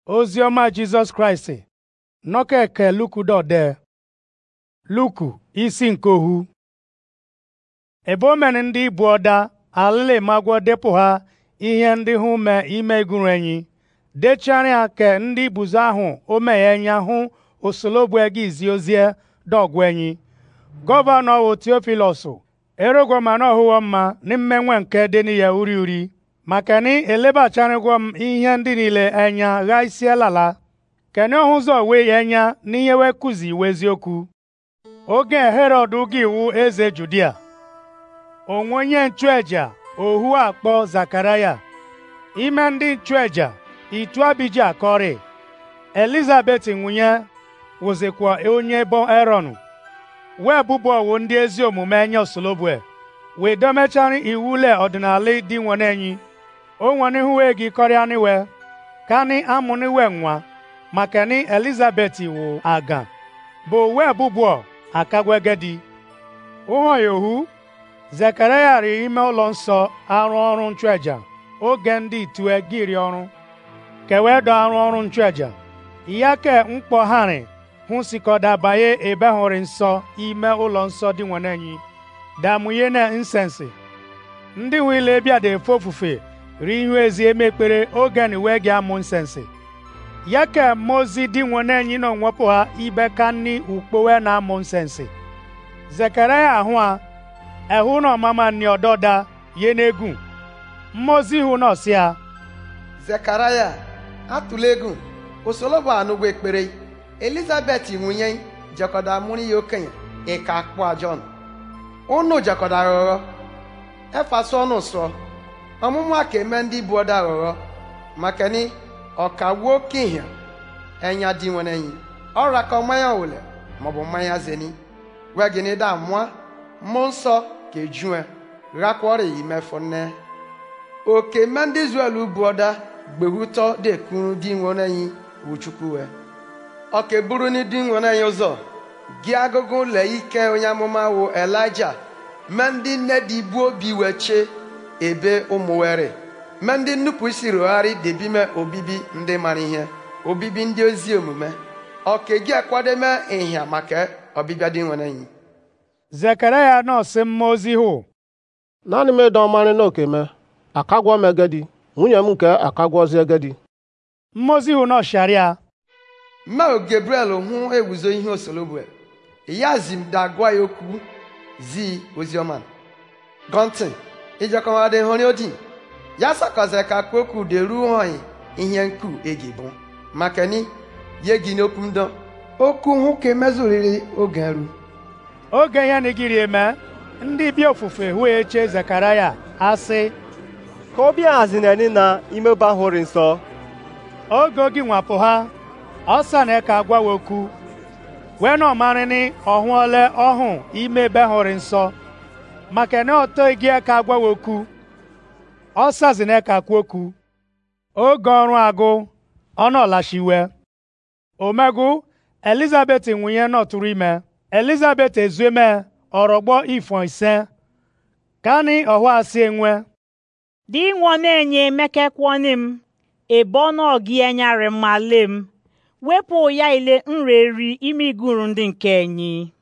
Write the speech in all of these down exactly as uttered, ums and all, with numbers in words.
Oziọma Jizọs Kraịst nọka eke Luku dode Luku isi nke ohu ebe o mere ndị ibu ọda alịlị magwọ depụ ha ihe ndị hụ me ime iguru enyi dechara ke ndị buzo ahụ o meghe nya hụ osologbu egi izi ozie dọgwụ enyi gọvanọ wo Teofilos erogwọmana ọhụghọ mma n'immenwe nke dị n'ihe uri uri maka ni elebacharịgwọ m ihe ndị niile enya gha isi alala kene ọhụzọ wee ya enya n'ihe wee kuzi iwu eziokwu oge Herọd gị iwu eze Judia onwe onye nchụeja ohu akpọ Zakaraya ime ndị nchụeja itu abiji akọrị Elizabeth nwunye wozekwa onye bụ Erọn wee bụbụ ọwụ ndị ezi omume enye osolobue wee domechara iwu le ọdịnala dị nwere enyi o nwere ihuwe gị kọrịa niwe kani amụniwe nwa maka ni Elizabeth wụ aga bụ wee bụbụ akagwegedi ụhọ ya ohu Zekaraya rị ime ụlọ nsọ arụ ọrụ nchụaja oge ndị itue giri ọrụ kewee dọ arụ ọrụ nchụaja ya ke mkpọ harị hụ sikọda banye ebe hụrụ nsọ ime ụlọ nsọ dị nwere enyi damụnye na nsensi ndị nwile bịa da efe ofufe ri ihu ezi eme ekpere oge na iwe gị amụ nsensi ya ke mozi dị nwere enyi na onwepụ ha ibe ka nni ukpowe na amụ nsensi Zekaraya ahụ a ehụ na ọmama nni ọdọda ye n'egwu mmozi hụ na ọsịa Zekaraya atụla egwu osolobụ anụgwọ ekpere Elizabeth nwunye jekọda mụrụ ya okenye ịka akpọ Jọn unu jekọda ghọghọ efasụ ọnụ sọ ọmụmụ aka eme ndị bụ ọda ghọghọ maka ni ọkagbuo oke ihe enya dị nwere enyi ọra ka mmanya wule maọbụ mmanya zeni wee gịnị da mụa mmụọ nsọ ka ejue ghakwọrị imefọ nne oke mme ndị Izrel bụ ọda gbehutọ dekuru dị nwere enyi wu Chukwu wee ọka buru n'ịdị nwere enyi ụzọ gị agụgụ ụlọ ike onye amụma wụ Elaịja mme ndị nne dị ibu obi weche ebe ụmụwere mme ndị nnupụ isi rụgharị debime obibi ndị mara ihe obibi ndị ozi omume ọka gị akwademe ịhịa maka ọbịbịa dị nwere enyi Zekaraya nọọsị mmụọ ozi hụ naanị m edo ọmarị na okeme akagwọ m egedi nwunye m nke akagwọzi egedi mmụọ ozi hụ nọọsharịa mma Gabriel hụ ewuzo ihe osolobue ya zi m dagwa ya okwu zi oziọma gọntị ijekọwadị hụrị odi ya sakọziri ka kpoku deru họnyị ihe nku egi bụ maka ni ye gị n'okwu ndọ okwu hụ ka emezuriri oge ru oge ya na-egiri eme ndị bịa ofufe hụ eche Zekaraya asị ka ọ bịa hazineni na imeba hụrụ nsọ oge gị nwapụ ha ọsa na ka agwawa okwu wee na ọmarịnị ọhụọle ọhụ ime ebe hụrụ nsọ maka na ọtọ gị ka agwawa okwu ọsazina ka kwu okwu oge ọrụ agụ ọnọlashiwe omegu Elizabeth nwunye nọtụrụ ime Elizabeth ezueme ọrọgbọ ifo ise kani ọhụ asị enwe dị nwa na-enye mekekwọni m ebe ọnọgị enyarị mmalị m wepụ ya ile nreri ime iguru ndị nke enyi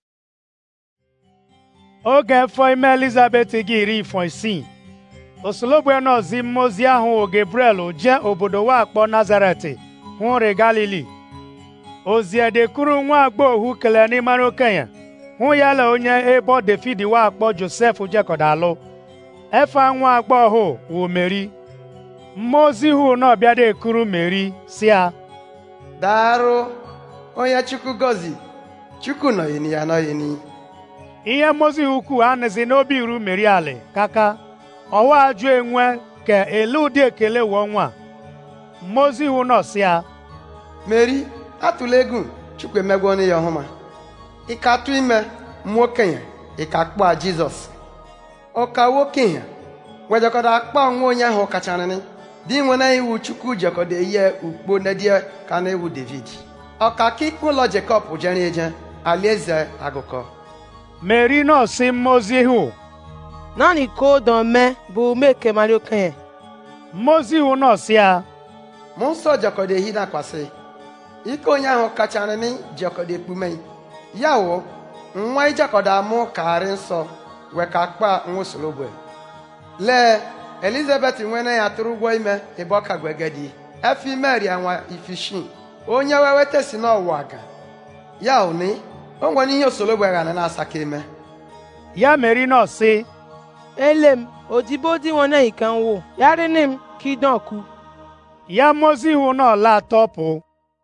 oge efọ ime Elizabeth gị iri ifo isii osologbu nọzi mmozi ahụ Gabriel jee obodo wakpọ Nazaret hụrị Galili ozi edekuru nwa agbọghọ ohu kele n'ịmara okenye hụ ya la onye ebo David wakpọ Josef jekọdalụ efa nwa agbọghọ wụ Meri mmozi hụ na ọbịa dekuru Meri sịa darụ onye Chukwu gọzi Chukwu nọyini ya nọyini ihe mmozi ukwu anịzi n'obi iru Meri alị kaka ọwa ajụ enwe ka ele ụdị ekele wụọ nwa mmozi hụ nọsịa Meri atụla egwu Chukwu emegwo ya ọhụma ịka atụ ime mmụọ okenye ịka kpọa Jizọs ọka nwokenye wejekọda akpa onwe onye ahụ kacharịrị dị nwere iwu Chukwu jekọda ihe ukpo nedie ka na ewu David ọka ka ikpe ụlọ Jekọb jere eje alaeze agụkọ Meri nọọsị mmozi hụ naanị ka o dọ mee bụ ume kemara okenye mmozi hụ nọọsịa mmụọ nsọ jekọda ehi dakwasị ike onye ahụ kacharịnị jekọda ekpume ya wụ nwa ijekọda amụ karị nsọ wee ka akpa nwụsologwe lee Elizabeth nwere ya tụrụ ụgwọ ime ebe ọ ka gwegedi efi Mary anwa ifishi onye weweta si n'ọwụwa ga ya uni o nwere ihe osologwe ghana na-asaka ime ya meri nọ sị elem odibo di wọn ikan wo yarinim kidoku ya mozi hụ n'ọla tọpụ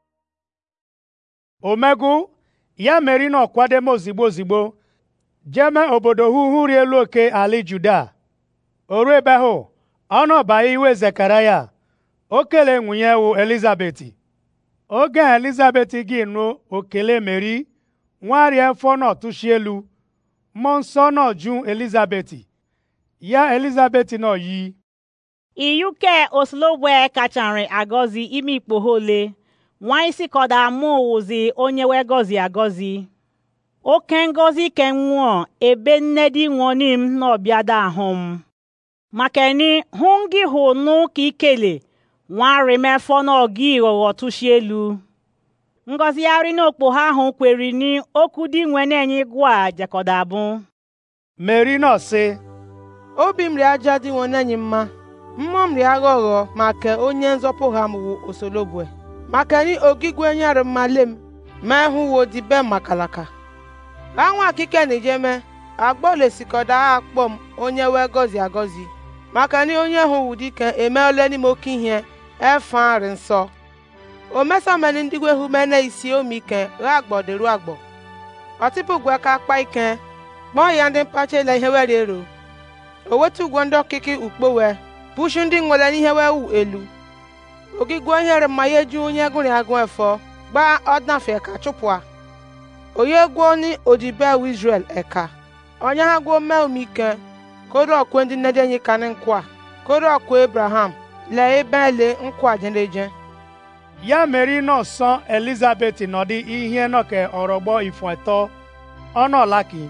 omegu ya meri nọ kwademe ozigbo ozigbo jeme obodo huhu ri elu oke ali Juda oru ebe hụ ọnọba iwe Zekaraya o kele nwunye wụ Elizabeti oge Elizabeti gị nụ okele Meri nwari efọ nọ tụshi elu mmụọ nsọ nọ ju Elizabeti ya Elizabeti nọ yi iyuke osologwe kachanri agọzi ime ikpogho ole nwa isi kọda mụ wụzi onye wee gọzi agọzi oke ngọzi ke nwụọ ebe nne di nwonim n'ọbịada ahụ m makeni hụ gị hụ nụ ka ikele nwari mefọ n'ọgị ịghọghọ tụshi elu ngọzi yarị n'okpo ha ahụ kweri ni okwu di nwe na-enye gwa jakọda abụ Meri nọ sị obi m ri aja di wọn enyi mma mmụọ m ri aghọghọ maka onye nzọpụ ha m wụ osologwe maka ni ogigwe nyere mmale m ma hụ wo dibe makalaka anwa akike na ijeme agbole sikọda akpọ m onye wee gọzi agọzi maka ni onye hụ wụ dike emeole n'ime oke ihe efe arị nsọ o mesameni ndị gwe hụ mene isi omike gha agboderu agbo ọtịpụ gwe ka akpa ike kpọọ ya ndị mpacha ile ihe were ero o wetu ụgwọ ndị ọkịkị ukpowe bushu ndị nwere n'ihe wewu elu ogigwe ihere mma ya eju onye gụrị agụ efọ gbaa ọdnafe ka chụpụa onye gwuo ni odibe Israel eka onye ha gwuo mee omike koro ọkwe ndị nedenye kanị nkwa koro ọkwe Abraham lee ebe ele nkwa jeneje ya Meri nọ sọ Elizabeti nọdị ihe nọke ọrọgbọ ifueto ọnọlaki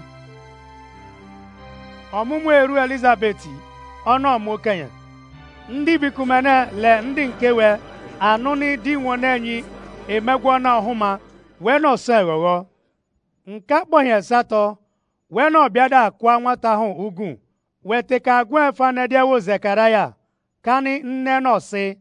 ọmụmụ eru Elizabeti ọnụ ọmụkenye ndị bikumene le ndị nke we anụ ni di nwonenyi emegwo na ọhụma wee nọ sọ eghọghọ nke kpọhie satọ wee nọ bịada akwa nwata ahụ ugwu wete ka agwa efa nediewo Zekaraya kani nne nọ sị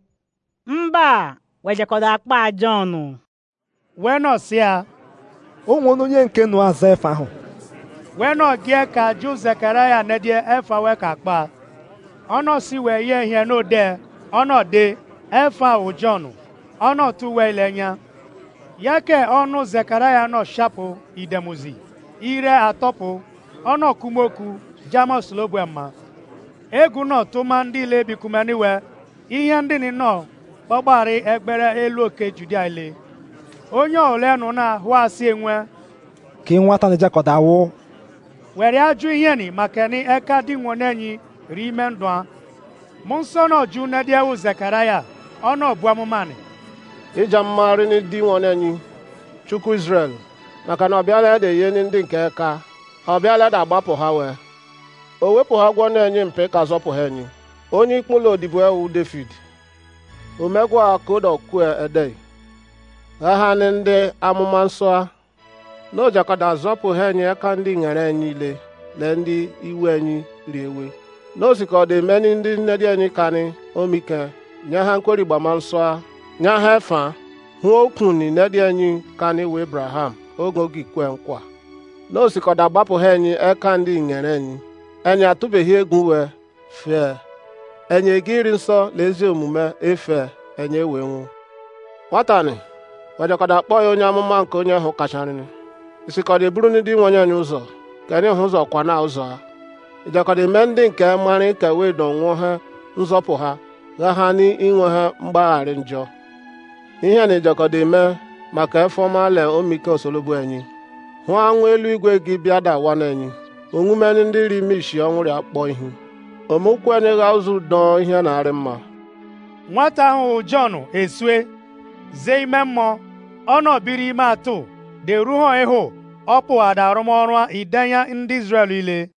mba wejekọda akpa Jọn wee nọ sị ya o nwere onye nke nụ aza efe ahụ wee nọ gie ka jụ Zekaraya nedie efa wee ka akpa ọnọ si wee ye ihe n'ode ọnọ de efa wụ Jọn ọnọ tu wee ilenya ya ke ọnụ Zekaraya nọ shapụ idemuzi ire atọpụ ọnọ kumoku jamos lobwema egwu nọ tụma ndị ile bikumeniwe ihe ndị ni nọ gbagbarị egbere elu oke Judia ile onye ole nụ na ahụ asị enwe ka nwata na jakọda awụ were ajụ ihe ni maka ni eka di nwonenyi ri ime ndụ a mụ nsọ nọ ju na diewu Zekaraya ọnọ bụ amụmanị ija mmarị ni di nwonenyi Chukwu Israel maka na ọbịala ede ihe ndị nke eka ọbịala da agbapụ ha wee o wepụ ha gwọ na-enye mpe ka zọpụ ha enyi onye ikpụlụ odibo ewu David o megwa kodo kwe ede ha ha ni ndị amụma nsọ a na o jakọda zọpụ ha enyi aka ndị nyere enyi ile le ndị iwe enyi ri ewe na osikọda emeni ndị nnedi enyi kani omike nye ha nkweri gbama nsọ a nye ha efa hụ okwu ni nnedi enyi kani wee Abraham oge oge ikwe nkwa na osikọda gbapụ ha enyi eka ndị nyere enyi enyi atụbeghị egwu wee fee enyi gị iri nsọ na ezi omume efe enyi wee nwụ nwatani wejekọda kpọọ ya onye amụma nke onye ahụ kacharịrị isikọda eburu ndị nwenye anyị ụzọ ka anyị hụ ụzọ kwa na ụzọ ha ijekọda eme ndị nke mara ka wee dọ nwụọ ha nzọpụ ha gha ha n'inwe ha mgbagharị njọ ihe na ijekọda eme maka efọma le omike osologbu enyi hụ anwụ eluigwe gị bịa dawa na enyi onwumeni ndị ri mishi ọnwụrị akpọ ihu omukwu enyi gha ụzọ dọ ihe na-arị mma nwata ahụ Jọn esue ze ime mmụọ ọnọ biri ime atụ de ruho ịhụ ọpụ ada arụmọrụ idenya ndị Izrel ile